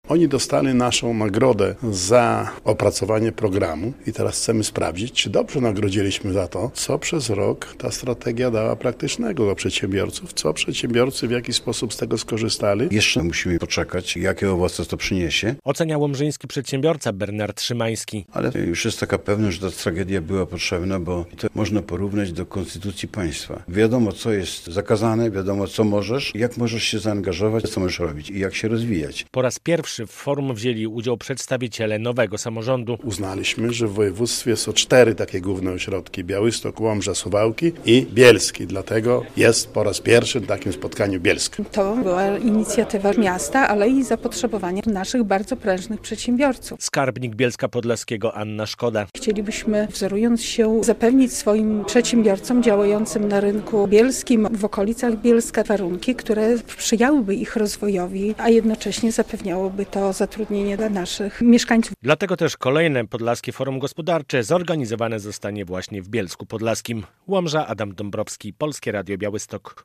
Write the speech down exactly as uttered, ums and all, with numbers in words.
Oni dostali naszą nagrodę za opracowanie programu i teraz chcemy sprawdzić, czy dobrze nagrodziliśmy za to, co przez rok ta strategia dała praktycznego dla przedsiębiorców, co przedsiębiorcy w jaki sposób z tego skorzystali. Jeszcze musimy poczekać, jakie owoce to przyniesie. Ocenia łomżyński przedsiębiorca Bernard Szymański. Ale już jest taka pewność, że ta tragedia była potrzebna, bo to można porównać do konstytucji państwa. Wiadomo, co jest zakazane, wiadomo, co możesz, jak możesz się zaangażować, co możesz robić i jak się rozwijać. Po raz pierwszy w forum wzięli udział przedstawiciele nowego samorządu. Uznaliśmy, że w województwie są cztery takie główne ośrodki: Białystok, Łomża, Suwałki i Bielski. Dlatego jest po raz pierwszy na takim spotkaniu Bielsk. To była inicjatywa miasta, ale i zapotrzebowanie naszych bardzo prężnych przedsiębiorców. Skarbnik Bielska Podlaskiego Anna Szkoda. Chcielibyśmy, wzorując się, zapewnić swoim przedsiębiorcom działającym na rynku bielskim, w okolicach Bielska, warunki, które sprzyjałyby ich rozwojowi, a jednocześnie zapewniałoby to zatrudnienie dla naszych mieszkańców. Dlatego też kolejne Podlaskie Forum Gospodarcze zorganizowane zostanie właśnie w Bielsku Podlaskim. Łomża, Adam Dąbrowski, Polskie Radio Białystok.